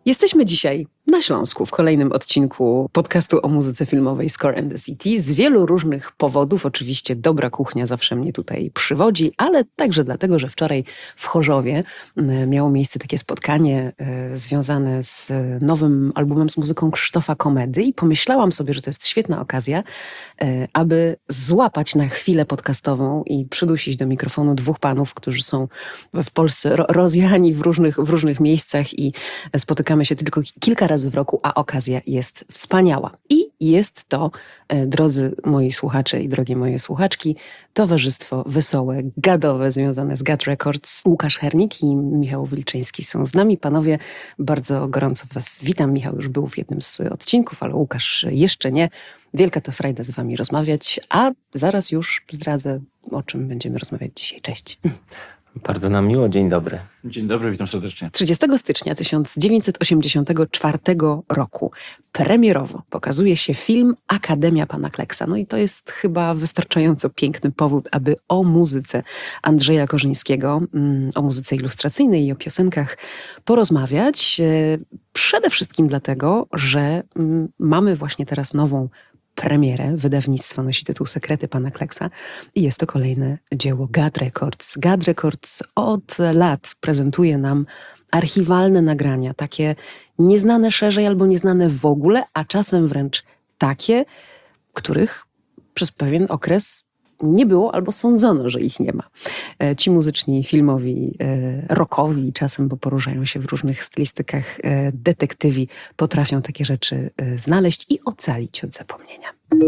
Jesteśmy dzisiaj na Śląsku w kolejnym odcinku podcastu o muzyce filmowej Score and the City. Z wielu różnych powodów. Oczywiście dobra kuchnia zawsze mnie tutaj przywodzi, ale także dlatego, że wczoraj w Chorzowie miało miejsce takie spotkanie związane z nowym albumem z muzyką Krzysztofa Komedy i pomyślałam sobie, że to jest świetna okazja, aby złapać na chwilę podcastową i przydusić do mikrofonu dwóch panów, którzy są w Polsce rozjechani w różnych miejscach i spotykamy się tylko kilka razy w roku, a okazja jest wspaniała. I jest to, drodzy moi słuchacze i drogie moje słuchaczki, towarzystwo wesołe, gadowe, związane z Gad Records. Łukasz Hernik i Michał Wilczyński są z nami. Panowie, bardzo gorąco was witam. Michał już był w jednym z odcinków, ale Łukasz jeszcze nie. Wielka to frajda z wami rozmawiać, a zaraz już zdradzę, o czym będziemy rozmawiać dzisiaj. Cześć. Bardzo nam miło, dzień dobry. Dzień dobry, witam serdecznie. 30 stycznia 1984 roku premierowo pokazuje się film Akademia Pana Kleksa. No i to jest chyba wystarczająco piękny powód, aby o muzyce Andrzeja Korzyńskiego, o muzyce ilustracyjnej i o piosenkach porozmawiać. Przede wszystkim dlatego, że mamy właśnie teraz nową premierę. Wydawnictwo nosi tytuł Sekrety Pana Kleksa i jest to kolejne dzieło Gad Records. Gad Records od lat prezentuje nam archiwalne nagrania, takie nieznane szerzej albo nieznane w ogóle, a czasem wręcz takie, których przez pewien okres nie było albo sądzono, że ich nie ma. Ci muzyczni, filmowi, rockowi czasem, bo poruszają się w różnych stylistykach, detektywi potrafią takie rzeczy znaleźć i ocalić od zapomnienia.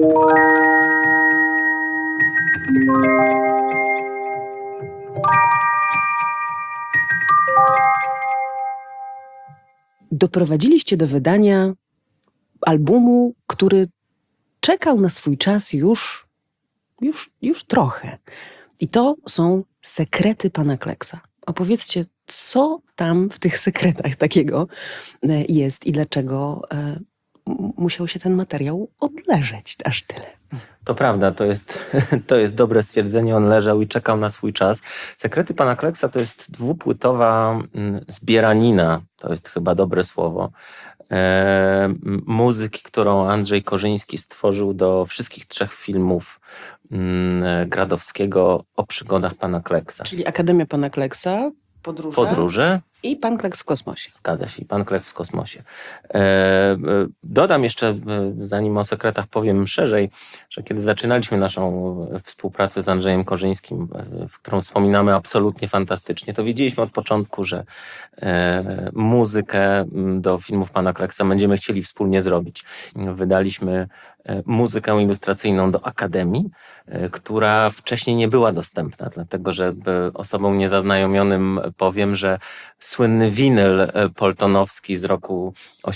Doprowadziliście do wydania albumu, który czekał na swój czas już trochę. I to są Sekrety Pana Kleksa. Opowiedzcie, co tam w tych sekretach takiego jest i dlaczego musiał się ten materiał odleżeć aż tyle. To prawda, to jest dobre stwierdzenie, on leżał i czekał na swój czas. Sekrety Pana Kleksa to jest dwupłytowa zbieranina, to jest chyba dobre słowo, muzyki, którą Andrzej Korzyński stworzył do wszystkich trzech filmów Gradowskiego o przygodach Pana Kleksa. Czyli Akademia Pana Kleksa, Podróże i Pan Kleks w kosmosie. Zgadza się, i Pan Kleks w kosmosie. Dodam jeszcze, zanim o sekretach powiem szerzej, że kiedy zaczynaliśmy naszą współpracę z Andrzejem Korzyńskim, w którą wspominamy absolutnie fantastycznie, to wiedzieliśmy od początku, że muzykę do filmów Pana Kleksa będziemy chcieli wspólnie zrobić. Wydaliśmy muzykę ilustracyjną do Akademii, która wcześniej nie była dostępna, dlatego że osobom niezaznajomionym powiem, że słynny winyl poltonowski z roku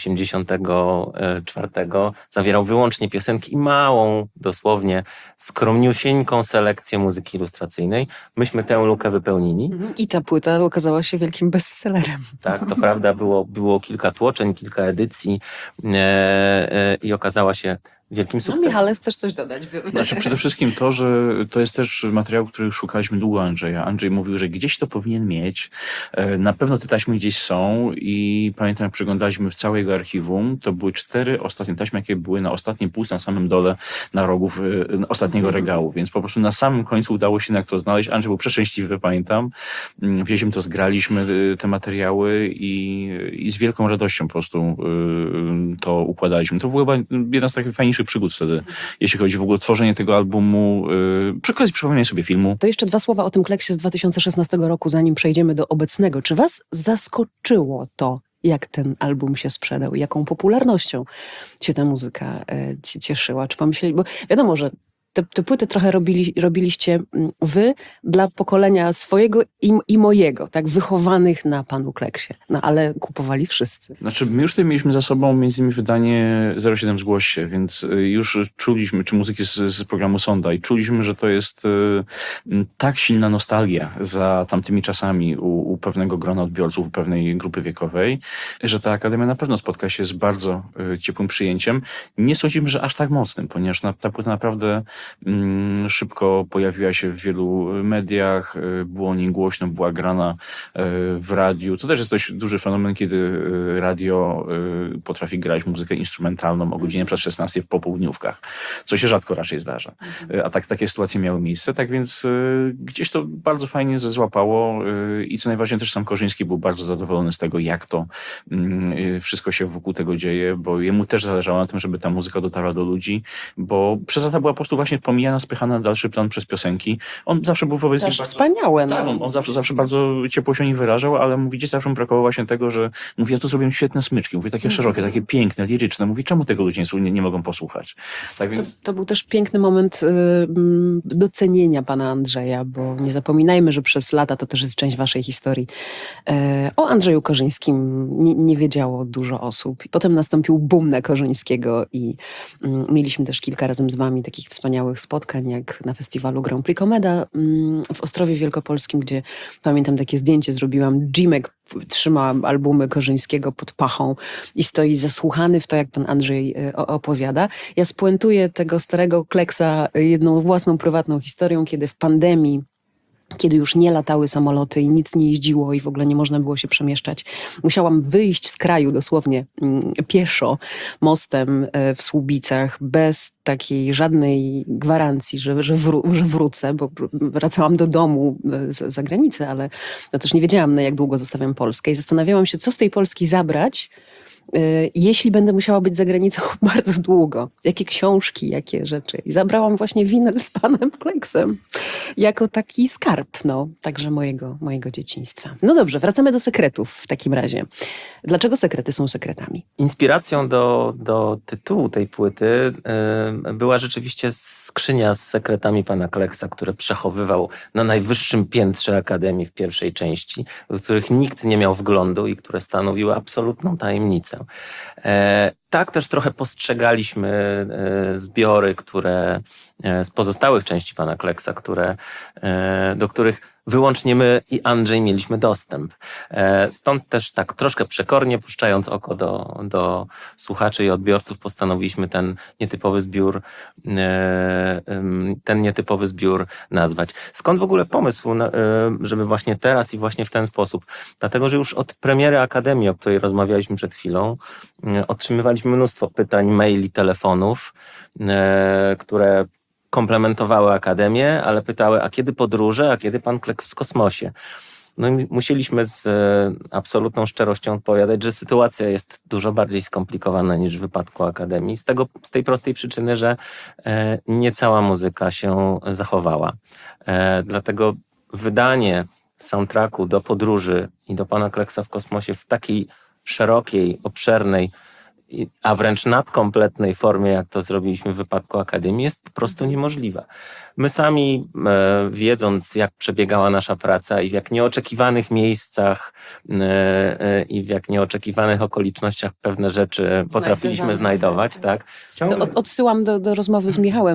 1984 zawierał wyłącznie piosenki i małą, dosłownie skromniusieńką selekcję muzyki ilustracyjnej. Myśmy tę lukę wypełnili. I ta płyta okazała się wielkim bestsellerem. Tak, to prawda, było kilka tłoczeń, kilka edycji i okazała się wielkim sukcesem. No Michale, chcesz coś dodać? Znaczy przede wszystkim to, że to jest też materiał, który szukaliśmy długo Andrzeja. Andrzej mówił, że gdzieś to powinien mieć. Na pewno te taśmy gdzieś są i pamiętam, jak przyglądaliśmy w całe jego archiwum, to były 4 ostatnie taśmy, jakie były na ostatniej półce, na samym dole, na rogów ostatniego regału. Więc po prostu na samym końcu udało się jak to znaleźć. Andrzej był przeszczęśliwy, pamiętam. Wzięliśmy to, zgraliśmy te materiały i z wielką radością po prostu to układaliśmy. To była chyba jedna z takich fajniejszych przygód wtedy, jeśli chodzi w ogóle o tworzenie tego albumu, przy okazji przypomnienia sobie filmu. To jeszcze 2 słowa o tym Kleksie z 2016 roku, zanim przejdziemy do obecnego. Czy was zaskoczyło to, jak ten album się sprzedał, jaką popularnością się ta muzyka cieszyła? Czy pomyśleli, bo wiadomo, że te płyty trochę robiliście wy dla pokolenia swojego i mojego, tak, wychowanych na Panu Kleksie. No ale kupowali wszyscy. Znaczy, my już tutaj mieliśmy za sobą między innymi wydanie 07 Zgłoś się, więc już czuliśmy, czy muzyki z programu Sonda i czuliśmy, że to jest tak silna nostalgia za tamtymi czasami u pewnego grona odbiorców, u pewnej grupy wiekowej, że ta Akademia na pewno spotka się z bardzo ciepłym przyjęciem. Nie sądzimy, że aż tak mocnym, ponieważ ta płyta naprawdę Szybko pojawiła się w wielu mediach, było o niej głośno, była grana w radiu. To też jest dość duży fenomen, kiedy radio potrafi grać muzykę instrumentalną o godzinie przed 16 w popołudniówkach, co się rzadko raczej zdarza. A takie sytuacje miały miejsce, tak więc gdzieś to bardzo fajnie złapało i co najważniejsze też sam Korzyński był bardzo zadowolony z tego, jak to wszystko się wokół tego dzieje, bo jemu też zależało na tym, żeby ta muzyka dotarła do ludzi, bo przez lata była po prostu właśnie pomijana, spychana na dalszy plan przez piosenki. On zawsze był wobec nich Też bardzo... wspaniałe. Tak, on zawsze bardzo ciepło się o nich wyrażał, ale mówi, gdzieś zawsze mu brakowało właśnie tego, że mówi, ja tu zrobiłem świetne smyczki, mówi, takie szerokie, takie piękne, liryczne. Mówi, czemu tego ludzie nie mogą posłuchać? Tak więc... To był też piękny moment docenienia pana Andrzeja, bo nie zapominajmy, że przez lata, to też jest część waszej historii, o Andrzeju Korzyńskim nie wiedziało dużo osób. I potem nastąpił boom na Korzyńskiego i mieliśmy też kilka razem z wami takich wspaniałych spotkań, jak na festiwalu Grand Prix Komeda w Ostrowie Wielkopolskim, gdzie pamiętam takie zdjęcie zrobiłam. Jimek trzyma albumy Korzyńskiego pod pachą i stoi zasłuchany w to, jak pan Andrzej opowiada. Ja spuentuję tego starego Kleksa jedną własną prywatną historią, kiedy w pandemii, kiedy już nie latały samoloty i nic nie jeździło i w ogóle nie można było się przemieszczać, musiałam wyjść z kraju dosłownie pieszo mostem w Słubicach bez takiej żadnej gwarancji, że wrócę, bo wracałam do domu za granicę, ale no też nie wiedziałam, na jak długo zostawiam Polskę i zastanawiałam się, co z tej Polski zabrać, jeśli będę musiała być za granicą bardzo długo. Jakie książki, jakie rzeczy. I zabrałam właśnie winyl z panem Kleksem jako taki skarb, także mojego dzieciństwa. No dobrze, wracamy do sekretów w takim razie. Dlaczego sekrety są sekretami? Inspiracją do tytułu tej płyty była rzeczywiście skrzynia z sekretami pana Kleksa, które przechowywał na najwyższym piętrze Akademii w pierwszej części, do których nikt nie miał wglądu i które stanowiły absolutną tajemnicę. Tak też trochę postrzegaliśmy zbiory, które z pozostałych części pana Kleksa, do których wyłącznie my i Andrzej mieliśmy dostęp. Stąd też tak troszkę przekornie, puszczając oko do słuchaczy i odbiorców, postanowiliśmy ten nietypowy zbiór nazwać. Skąd w ogóle pomysł, żeby właśnie teraz i właśnie w ten sposób? Dlatego, że już od premiery Akademii, o której rozmawialiśmy przed chwilą, otrzymywaliśmy mnóstwo pytań, maili, telefonów, które komplementowały Akademię, ale pytały, a kiedy podróże, a kiedy pan Kleks w kosmosie? No i musieliśmy z absolutną szczerością odpowiadać, że sytuacja jest dużo bardziej skomplikowana niż w wypadku Akademii. Z tej prostej przyczyny, że nie cała muzyka się zachowała. Dlatego wydanie soundtracku do podróży i do pana Kleksa w kosmosie w takiej szerokiej, obszernej, a wręcz nadkompletnej formie, jak to zrobiliśmy w wypadku Akademii, jest po prostu niemożliwe. My sami, wiedząc, jak przebiegała nasza praca i w jak nieoczekiwanych miejscach i w jak nieoczekiwanych okolicznościach pewne rzeczy potrafiliśmy znajdować, tak? Odsyłam do rozmowy z Michałem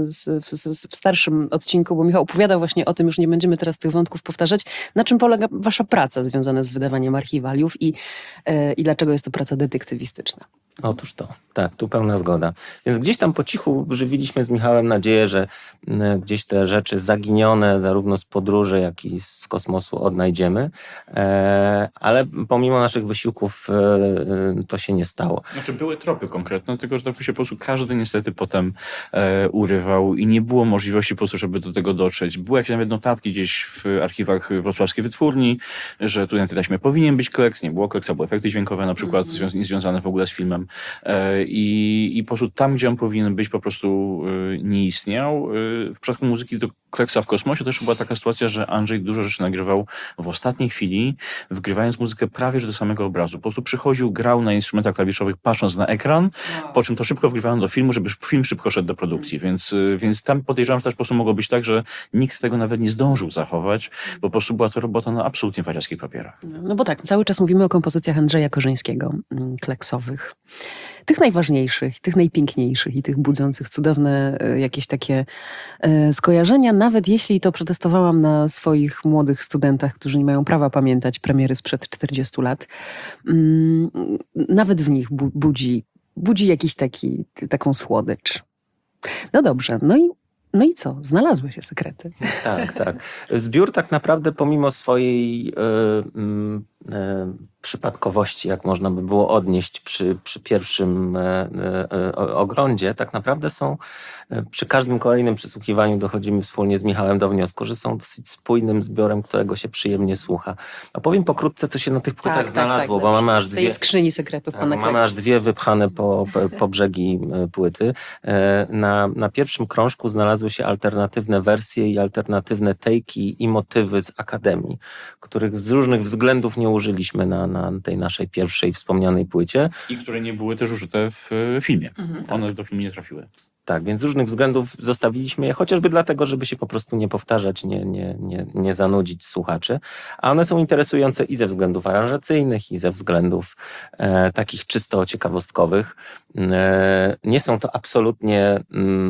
w starszym odcinku, bo Michał opowiadał właśnie o tym, już nie będziemy teraz tych wątków powtarzać, na czym polega wasza praca związana z wydawaniem archiwaliów i dlaczego jest to praca detektywistyczna. Otóż to, tak, tu pełna zgoda. Więc gdzieś tam po cichu żywiliśmy z Michałem nadzieję, że gdzieś te rzeczy zaginione zarówno z podróży, jak i z kosmosu odnajdziemy, ale pomimo naszych wysiłków to się nie stało. Znaczy były tropy konkretne, tylko że tak się po prostu każdy niestety potem urywał i nie było możliwości po prostu, żeby do tego dotrzeć. Były jakieś nawet notatki gdzieś w archiwach Wrocławskiej Wytwórni, że tutaj na tej taśmie powinien być Kleks, nie było Kleksa, były efekty dźwiękowe na przykład niezwiązane w ogóle z filmem. I po prostu tam, gdzie on powinien być, po prostu nie istniał. W przypadku muzyki do Kleksa w kosmosie też była taka sytuacja, że Andrzej dużo rzeczy nagrywał w ostatniej chwili, wgrywając muzykę prawie że do samego obrazu. Po prostu przychodził, grał na instrumentach klawiszowych, patrząc na ekran, po czym to szybko wgrywano do filmu, żeby film szybko szedł do produkcji. Więc tam podejrzewam, że też po prostu mogło być tak, że nikt tego nawet nie zdążył zachować, bo po prostu była to robota na absolutnie wariackich papierach. No bo tak, cały czas mówimy o kompozycjach Andrzeja Korzyńskiego, kleksowych. Tych najważniejszych, tych najpiękniejszych i tych budzących cudowne jakieś takie skojarzenia, nawet jeśli to przetestowałam na swoich młodych studentach, którzy nie mają prawa pamiętać premiery sprzed 40 lat. Nawet w nich budzi jakiś taką słodycz. No dobrze, no i No i co? Znalazły się sekrety. Tak, tak. Zbiór tak naprawdę pomimo swojej przypadkowości, jak można by było odnieść przy pierwszym oglądzie, tak naprawdę są przy każdym kolejnym przysłuchiwaniu dochodzimy wspólnie z Michałem do wniosku, że są dosyć spójnym zbiorem, którego się przyjemnie słucha. Opowiem pokrótce, co się na tych płytach znalazło, bo mamy aż z tej dwie... skrzyni sekretów pana Mamy Kleksa. aż dwie wypchane po brzegi płyty. Na pierwszym krążku znalazły się alternatywne wersje i alternatywne take'i i motywy z Akademii, których z różnych względów nie użyliśmy na tej naszej pierwszej wspomnianej płycie. I które nie były też użyte w filmie. One do filmu nie trafiły. Tak, więc z różnych względów zostawiliśmy je, chociażby dlatego, żeby się po prostu nie powtarzać, nie zanudzić słuchaczy. A one są interesujące i ze względów aranżacyjnych, i ze względów takich czysto ciekawostkowych. Nie są to absolutnie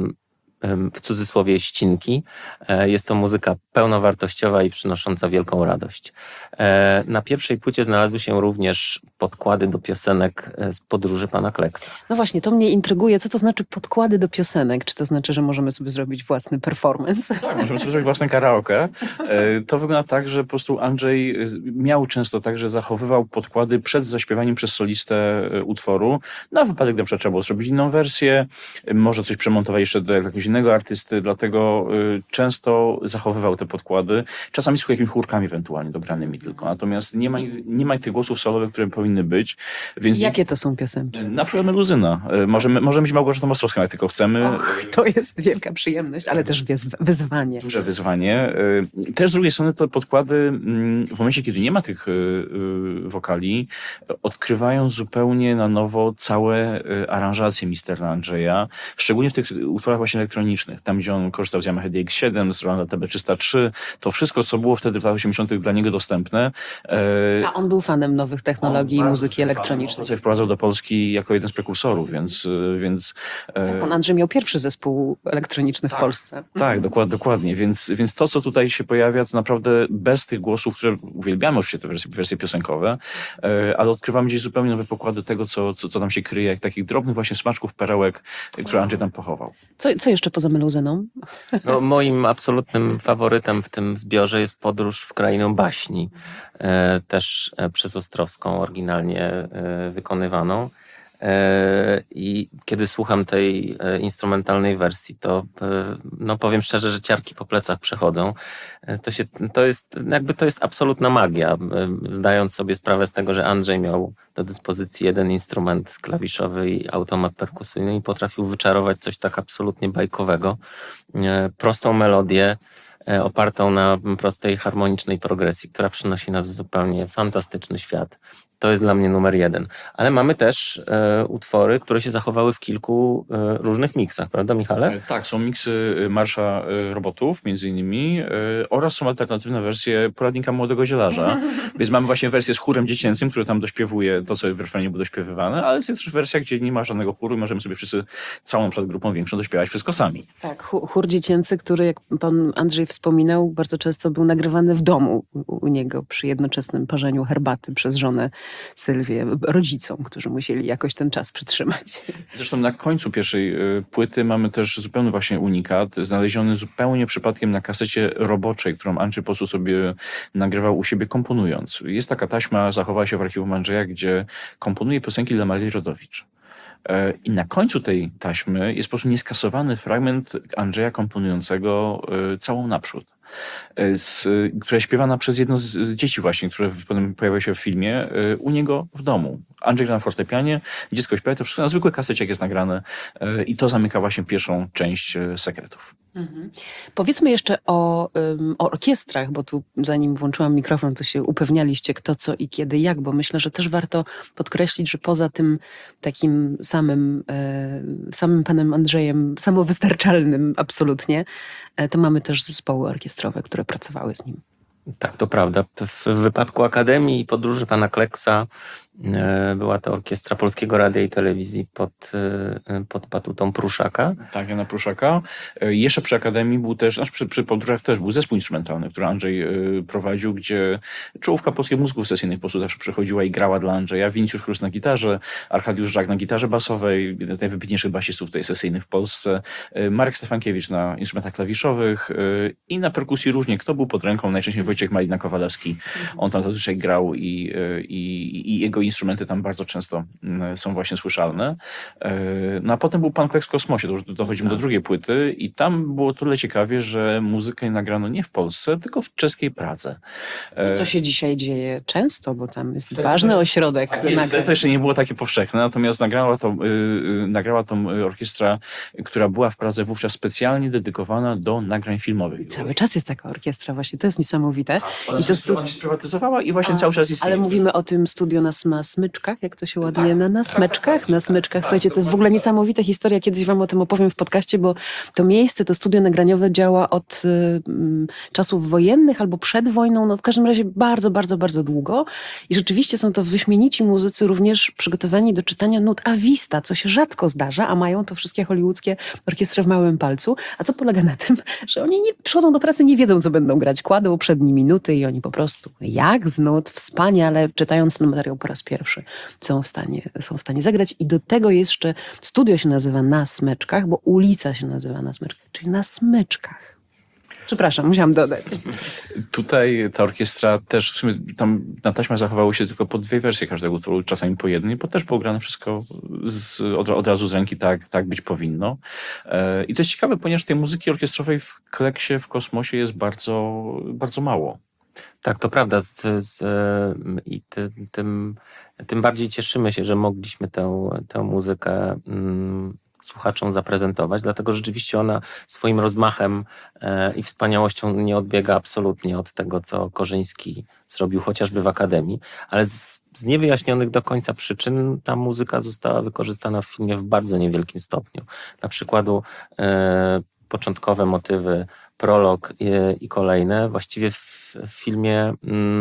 w cudzysłowie ścinki. Jest to muzyka pełnowartościowa i przynosząca wielką radość. Na pierwszej płycie znalazły się również podkłady do piosenek z podróży pana Kleksa. No właśnie, to mnie intryguje. Co to znaczy podkłady do piosenek? Czy to znaczy, że możemy sobie zrobić własny performance? Tak, możemy sobie zrobić własne karaoke. To wygląda tak, że po prostu Andrzej miał często tak, że zachowywał podkłady przed zaśpiewaniem przez solistę utworu. Na wypadek, gdy trzeba było zrobić inną wersję, może coś przemontować jeszcze do jakiegoś innego artysty, dlatego często zachowywał te podkłady. Czasami z jakimiś chórkami ewentualnie dobranymi tylko. Natomiast nie ma tych głosów solowych, które powinny być. Więc Jakie to są piosenki? na przykład Meluzyna. Możemy być Małgorzatą Ostrowską, jak tylko chcemy. To jest wielka przyjemność, ale też wyzwanie. Duże wyzwanie. Też z drugiej strony to podkłady w momencie, kiedy nie ma tych wokali, odkrywają zupełnie na nowo całe aranżacje Mistera Andrzeja, szczególnie w tych utworach właśnie elektronicznych. Tam, gdzie on korzystał z Yamaha DX7, z Rolanda TB303, to wszystko, co było wtedy w latach 80. dla niego dostępne. A on był fanem nowych technologii i muzyki elektronicznej. On sobie wprowadzał do Polski jako jeden z prekursorów, więc Pan Andrzej miał pierwszy zespół elektroniczny w Polsce. tak, dokładnie. Więc to, co tutaj się pojawia, to naprawdę bez tych głosów, które uwielbiamy oczywiście te wersje piosenkowe, ale odkrywamy gdzieś zupełnie nowe pokłady tego, co tam się kryje, jak takich drobnych właśnie smaczków, perełek, które Andrzej tam pochował. Co jeszcze poza Meluzyną? No, moim absolutnym faworytem w tym zbiorze jest Podróż w krainę baśni, też przez Ostrowską oryginalnie wykonywaną. I kiedy słucham tej instrumentalnej wersji, to no powiem szczerze, że ciarki po plecach przechodzą. To jest absolutna magia, zdając sobie sprawę z tego, że Andrzej miał do dyspozycji jeden instrument klawiszowy i automat perkusyjny i potrafił wyczarować coś tak absolutnie bajkowego. Prostą melodię, opartą na prostej, harmonicznej progresji, która przynosi nas w zupełnie fantastyczny świat. To jest dla mnie numer jeden. Ale mamy też utwory, które się zachowały w kilku różnych miksach, prawda, Michale? Tak, są miksy Marsza Robotów, między innymi, oraz są alternatywne wersje Poradnika Młodego Zielarza. Więc mamy właśnie wersję z chórem dziecięcym, który tam dośpiewuje to, co w refrenie było dośpiewywane, ale jest też wersja, gdzie nie ma żadnego chóru i możemy sobie wszyscy, całą przed grupą większą, dośpiewać wszystko sami. Tak, chór dziecięcy, który, jak pan Andrzej wspominał, bardzo często był nagrywany w domu u niego przy jednoczesnym parzeniu herbaty przez żonę Sylwię, rodzicom, którzy musieli jakoś ten czas przytrzymać. Zresztą na końcu pierwszej płyty mamy też zupełny właśnie unikat, znaleziony zupełnie przypadkiem na kasecie roboczej, którą Andrzej po prostu sobie nagrywał u siebie komponując. Jest taka taśma, zachowała się w archiwum Andrzeja, gdzie komponuje piosenki dla Marii Rodowicz. I na końcu tej taśmy jest po prostu nieskasowany fragment Andrzeja komponującego całą naprzód, która śpiewana przez jedno z dzieci właśnie, które potem pojawiają się w filmie, u niego w domu. Andrzej gra na fortepianie, dziecko śpiewa, to wszystko na zwykłej kasecie, jak jest nagrane, i to zamyka właśnie pierwszą część sekretów. Powiedzmy jeszcze o orkiestrach, bo tu zanim włączyłam mikrofon, to się upewnialiście kto, co i kiedy, jak, bo myślę, że też warto podkreślić, że poza tym takim samym panem Andrzejem, samowystarczalnym absolutnie, to mamy też zespoły orkiestrowe, które pracowały z nim. Tak, to prawda. W wypadku Akademii i podróży pana Kleksa Była to orkiestra Polskiego Radia i Telewizji pod batutą Pruszaka. Tak, Jana Pruszaka. Jeszcze przy Akademii był też, przy podróżach też był zespół instrumentalny, który Andrzej prowadził, gdzie czołówka polskich muzyków sesyjnych po prostu zawsze przychodziła i grała dla Andrzeja. Wincjusz Chrust na gitarze, Arkadiusz Żak na gitarze basowej, jeden z najwybitniejszych basistów tutaj sesyjnych w Polsce, Marek Stefankiewicz na instrumentach klawiszowych i na perkusji różnie. Kto był pod ręką? Najczęściej Wojciech Malina-Kowalewski. On tam zazwyczaj grał i jego instrumenty tam bardzo często są właśnie słyszalne. No a potem był Pan Kleks w kosmosie, to już dochodzimy do drugiej płyty i tam było tyle ciekawie, że muzykę nagrano nie w Polsce, tylko w czeskiej Pradze. Co się dzisiaj dzieje często, bo tam jest ważny ośrodek. To jeszcze nie było takie powszechne, natomiast nagrała to orkiestra, która była w Pradze wówczas specjalnie dedykowana do nagrań filmowych. Cały czas jest taka orkiestra właśnie, to jest niesamowite. Ona się sprywatyzowała i właśnie cały czas istnieje. Ale mówimy o tym studio na smyczkach, jak to się ładuje, na smyczkach, na smyczkach. Słuchajcie, to jest w ogóle niesamowita historia, kiedyś wam o tym opowiem w podcaście, bo to miejsce, to studio nagraniowe działa od czasów wojennych albo przed wojną, no w każdym razie bardzo, bardzo, bardzo długo i rzeczywiście są to wyśmienici muzycy, również przygotowani do czytania nut a vista, co się rzadko zdarza, a mają to wszystkie hollywoodzkie orkiestry w małym palcu. A co polega na tym, że oni nie przychodzą do pracy, nie wiedzą, co będą grać. Kładą przed nimi nuty i oni po prostu jak z nut, wspaniale, czytając ten materiał po raz pierwszy, są w stanie zagrać. I do tego jeszcze studio się nazywa Na Smyczkach, bo ulica się nazywa Na Smyczkach, czyli na smyczkach. Przepraszam, musiałam dodać. Tutaj ta orkiestra też, w sumie tam na taśmach zachowały się tylko po 2 wersje każdego utworu, czasami po jednej, bo też było grane wszystko od razu z ręki, tak być powinno. I to jest ciekawe, ponieważ tej muzyki orkiestrowej w Kleksie, w Kosmosie jest bardzo, bardzo mało. Tak, to prawda. Tym bardziej cieszymy się, że mogliśmy tę muzykę słuchaczom zaprezentować, dlatego rzeczywiście ona swoim rozmachem i wspaniałością nie odbiega absolutnie od tego, co Korzyński zrobił chociażby w Akademii, ale z niewyjaśnionych do końca przyczyn ta muzyka została wykorzystana w filmie w bardzo niewielkim stopniu. Na przykładu początkowe motywy, prolog i kolejne właściwie w filmie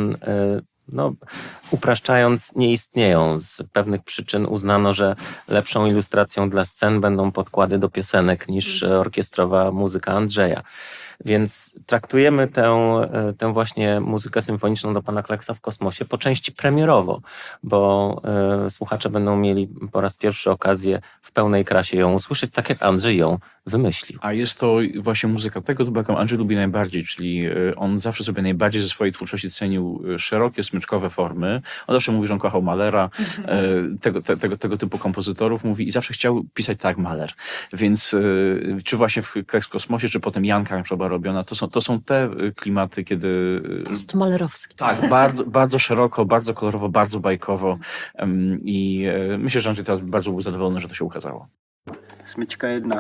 upraszczając, nie istnieją. Z pewnych przyczyn uznano, że lepszą ilustracją dla scen będą podkłady do piosenek niż orkiestrowa muzyka Andrzeja. Więc traktujemy tę właśnie muzykę symfoniczną do Pana Kleksa w Kosmosie po części premierowo, bo słuchacze będą mieli po raz pierwszy okazję w pełnej krasie ją usłyszeć, tak jak Andrzej ją wymyślił. A jest to właśnie muzyka tego typu, jaką Andrzej lubi najbardziej, czyli on zawsze sobie najbardziej ze swojej twórczości cenił szerokie, smyczkowe formy. On zawsze mówi, że on kochał Mahlera, tego typu kompozytorów mówi i zawsze chciał pisać tak jak Mahler. Więc czy właśnie w Kleks w Kosmosie, czy potem Janka na przykład robiona, to są te klimaty, kiedy... Postmalerowski. Tak, bardzo, bardzo szeroko, bardzo kolorowo, bardzo bajkowo i myślę, że Andrzej teraz bardzo był zadowolony, że to się ukazało. Smyczka 1.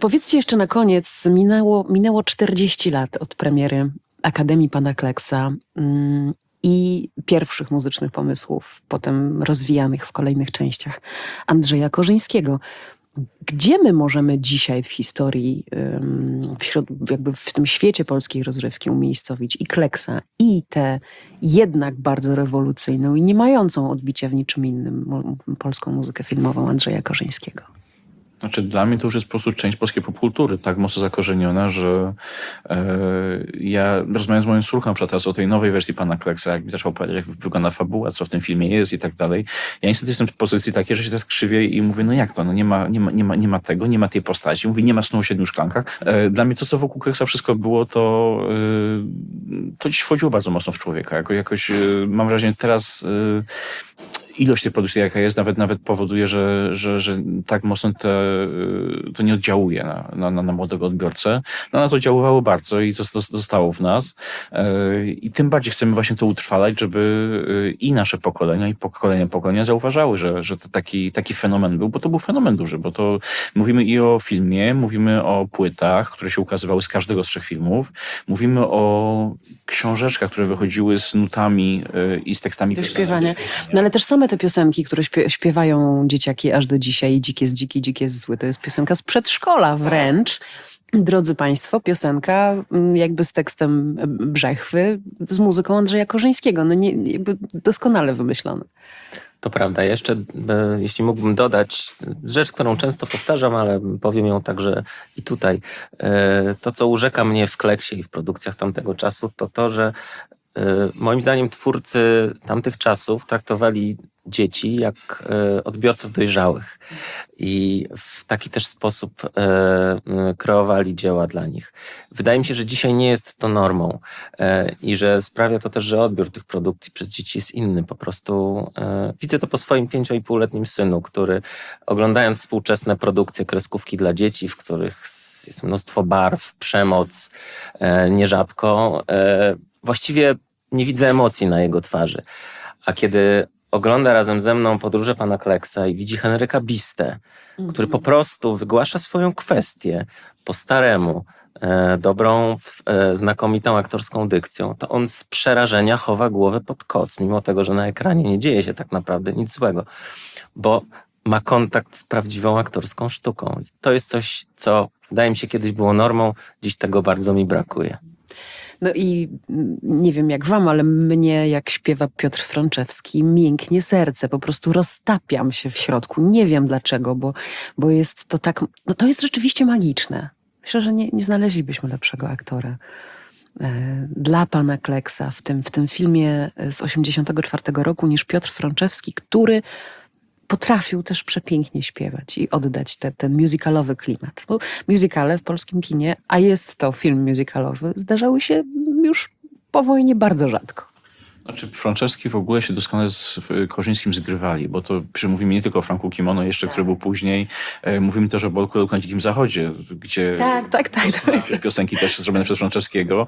powiedzcie jeszcze na koniec, minęło 40 lat od premiery Akademii Pana Kleksa i pierwszych muzycznych pomysłów, potem rozwijanych w kolejnych częściach Andrzeja Korzyńskiego. Gdzie my możemy dzisiaj w historii, jakby w tym świecie polskiej rozrywki umiejscowić i Kleksa, i tę jednak bardzo rewolucyjną i nie mającą odbicia w niczym innym polską muzykę filmową Andrzeja Korzyńskiego? Znaczy, dla mnie to już jest po prostu część polskiej popkultury, tak mocno zakorzeniona, że ja rozmawiam z moją córką na przykład teraz o tej nowej wersji Pana Kleksa, jak mi zaczął opowiadać, jak wygląda fabuła, co w tym filmie jest i tak dalej. Ja niestety jestem w pozycji takiej, że się teraz krzywię i mówię, no jak to? No nie ma tego, nie ma tej postaci. Mówię, nie ma snu o 7 szklankach. Dla mnie to, co wokół Kleksa wszystko było, to dziś wchodziło bardzo mocno w człowieka. Jakoś mam wrażenie, teraz ilość tej produkcji, jaka jest, nawet powoduje, że tak mocno to nie oddziałuje na młodego odbiorcę. Na nas oddziaływało bardzo i zostało w nas. I tym bardziej chcemy właśnie to utrwalać, żeby i nasze pokolenia, i pokolenia zauważały, że to taki fenomen był, bo to był fenomen duży, bo to mówimy i o filmie, mówimy o płytach, które się ukazywały z każdego z 3 filmów, mówimy o książeczkach, które wychodziły z nutami i z tekstami Do śpiewania. No ale też same te piosenki, które śpiewają dzieciaki aż do dzisiaj, Dzik jest dziki, dzik jest zły, to jest piosenka z przedszkola wręcz. Drodzy Państwo, piosenka jakby z tekstem Brzechwy, z muzyką Andrzeja Korzyńskiego. No jakby doskonale wymyślone. To prawda. Jeszcze, jeśli mógłbym dodać rzecz, którą często powtarzam, ale powiem ją także i tutaj. To, co urzeka mnie w Kleksie i w produkcjach tamtego czasu, to to, że moim zdaniem twórcy tamtych czasów traktowali dzieci jak odbiorców dojrzałych i w taki też sposób kreowali dzieła dla nich. Wydaje mi się, że dzisiaj nie jest to normą i że sprawia to też, że odbiór tych produkcji przez dzieci jest inny. Po prostu widzę to po swoim 5,5-letnim synu, który oglądając współczesne produkcje, kreskówki dla dzieci, w których jest mnóstwo barw, przemoc, nierzadko, właściwie nie widzę emocji na jego twarzy. A kiedy ogląda razem ze mną Podróże Pana Kleksa i widzi Henryka Bistę, który po prostu wygłasza swoją kwestię po staremu, dobrą, znakomitą aktorską dykcją, to on z przerażenia chowa głowę pod koc, mimo tego, że na ekranie nie dzieje się tak naprawdę nic złego, bo ma kontakt z prawdziwą aktorską sztuką. I to jest coś, co wydaje mi się kiedyś było normą, dziś tego bardzo mi brakuje. No i nie wiem jak wam, ale mnie, jak śpiewa Piotr Frączewski, mięknie serce. Po prostu roztapiam się w środku. Nie wiem dlaczego, bo jest to tak... No to jest rzeczywiście magiczne. Myślę, że nie znaleźlibyśmy lepszego aktora dla Pana Kleksa w tym filmie z 1984 roku niż Piotr Frączewski, który potrafił też przepięknie śpiewać i oddać ten musicalowy klimat. Bo musicale w polskim kinie, a jest to film musicalowy, zdarzały się już po wojnie bardzo rzadko. Znaczy, Frączewski w ogóle się doskonale z Korzyńskim zgrywali, bo to mówimy nie tylko o Franku Kimono jeszcze, który był później, mówimy też o Bolku na Dzikim Zachodzie, gdzie Tak. To jest... piosenki też zrobione przez Frączewskiego.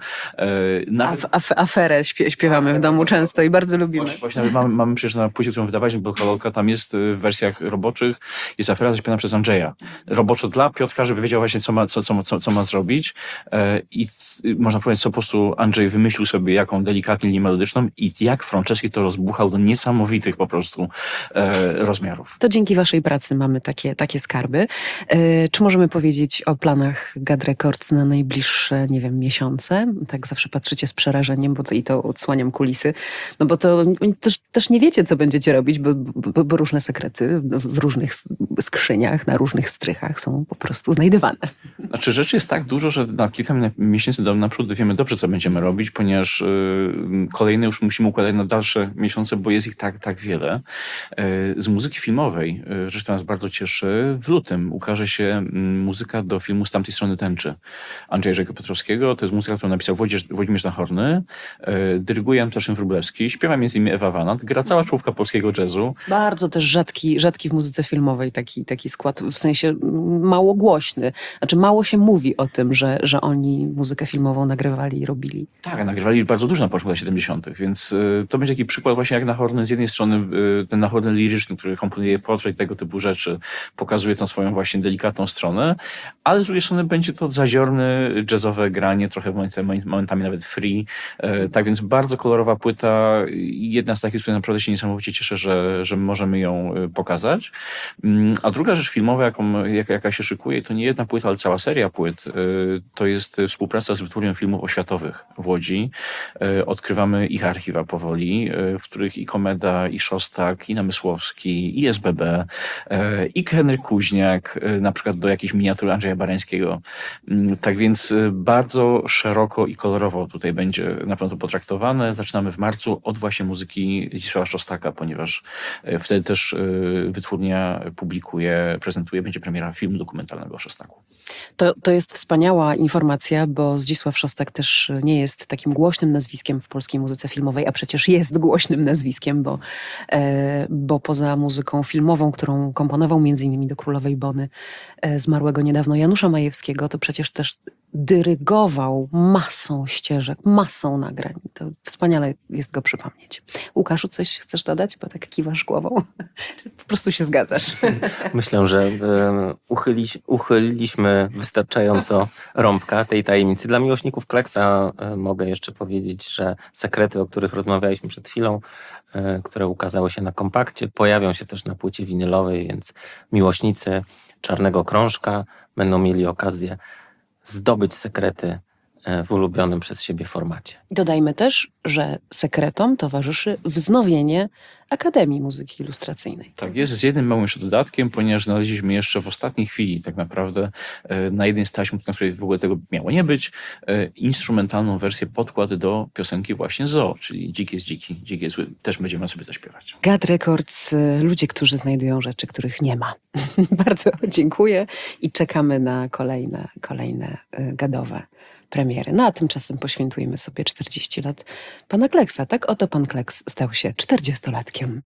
Aferę śpiewamy w domu często i bardzo lubimy. Właśnie mamy przecież na płycie, którą wydawaliśmy, Bolka, tam jest w wersjach roboczych, jest afera zaśpiewana przez Andrzeja. Roboczo dla Piotrka, żeby wiedział właśnie, co ma zrobić. I można powiedzieć, co po prostu Andrzej wymyślił sobie, jaką delikatnie linię melodyczną i jak Frączewski to rozbuchał do niesamowitych po prostu rozmiarów. To dzięki waszej pracy mamy takie skarby. Czy możemy powiedzieć o planach Gad Records na najbliższe, nie wiem, miesiące? Tak zawsze patrzycie z przerażeniem, i to odsłaniam kulisy, no bo to też nie wiecie, co będziecie robić, bo różne sekrety w różnych skrzyniach, na różnych strychach są po prostu znajdywane. Znaczy, rzeczy jest tak dużo, że na kilka miesięcy naprzód wiemy dobrze, co będziemy robić, ponieważ kolejne już musimy układać na dalsze miesiące, bo jest ich tak wiele. Z muzyki filmowej, rzecz, która nas bardzo cieszy, w lutym ukaże się muzyka do filmu Z tamtej strony tęczy Andrzeja Piotrowskiego. To jest muzyka, którą napisał Włodzimierz Nachorny, dyryguje Antaszyn Wróblewski, śpiewa między innymi Ewa Wanat, gra cała czołówka polskiego jazzu. Bardzo też rzadki w muzyce filmowej taki skład, w sensie mało głośny. Znaczy mało się mówi o tym, że oni muzykę filmową nagrywali i robili. Tak, nagrywali bardzo dużo na początku lat 70., więc Więc to będzie taki przykład właśnie jak Nahorny. Z jednej strony ten Nahorny liryczny, który komponuje portret i tego typu rzeczy, pokazuje tą swoją właśnie delikatną stronę, ale z drugiej strony będzie to zaziorne, jazzowe granie, trochę momentami nawet free. Tak więc bardzo kolorowa płyta. Jedna z takich, z której naprawdę się niesamowicie cieszę, że możemy ją pokazać. A druga rzecz filmowa, jaka się szykuje, to nie jedna płyta, ale cała seria płyt. To jest współpraca z Wytwórnią Filmów Oświatowych w Łodzi. Odkrywamy ich archiwa powoli, w których i Komeda, i Szostak, i Namysłowski, i SBB, i Henryk Kuźniak, na przykład do jakiejś miniatury Andrzeja Barańskiego. Tak więc bardzo szeroko i kolorowo tutaj będzie na pewno potraktowane. Zaczynamy w marcu od właśnie muzyki Zdzisława Szostaka, ponieważ wtedy też wytwórnia publikuje, prezentuje, będzie premiera filmu dokumentalnego o Szostaku. To jest wspaniała informacja, bo Zdzisław Szostak też nie jest takim głośnym nazwiskiem w polskiej muzyce filmowej, a przecież jest głośnym nazwiskiem, bo poza muzyką filmową, którą komponował m.in. do Królowej Bony zmarłego niedawno Janusza Majewskiego, to przecież też dyrygował masą ścieżek, masą nagrań. To wspaniale jest go przypomnieć. Łukaszu, coś chcesz dodać? Bo tak kiwasz głową. Po prostu się zgadzasz. Myślę, że uchyliliśmy wystarczająco rąbka tej tajemnicy. Dla miłośników Kleksa mogę jeszcze powiedzieć, że sekrety, o których rozmawialiśmy przed chwilą, które ukazały się na kompakcie, pojawią się też na płycie winylowej, więc miłośnicy Czarnego Krążka będą mieli okazję zdobyć sekrety w ulubionym przez siebie formacie. Dodajmy też, że sekretom towarzyszy wznowienie Akademii Muzyki Ilustracyjnej. Tak jest, z jednym małym jeszcze dodatkiem, ponieważ znaleźliśmy jeszcze w ostatniej chwili tak naprawdę na jednej z taśm, na której w ogóle tego miało nie być, instrumentalną wersję podkład do piosenki właśnie Zoo, czyli Dzik jest dziki, dzik jest zły. Też będziemy sobie zaśpiewać. Gad Records, ludzie, którzy znajdują rzeczy, których nie ma. Bardzo dziękuję i czekamy na kolejne gadowe premiery. No a tymczasem poświętujemy sobie 40 lat pana Kleksa. Tak oto pan Kleks stał się 40-latkiem.